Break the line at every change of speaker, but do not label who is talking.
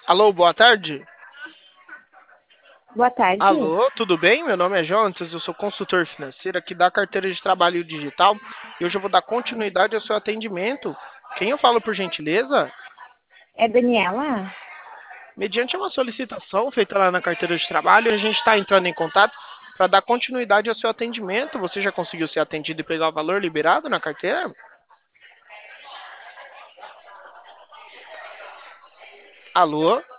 Alô, boa tarde.
Boa tarde.
Alô, tudo bem? Meu nome é Jonas, eu sou consultor financeiro aqui da carteira de trabalho digital e hoje eu vou dar continuidade ao seu atendimento. Quem eu falo por gentileza?
É Daniela?
Mediante uma solicitação feita lá na carteira de trabalho, a gente está entrando em contato para dar continuidade ao seu atendimento. Você já conseguiu ser atendido e pegar o valor liberado na carteira? Alô?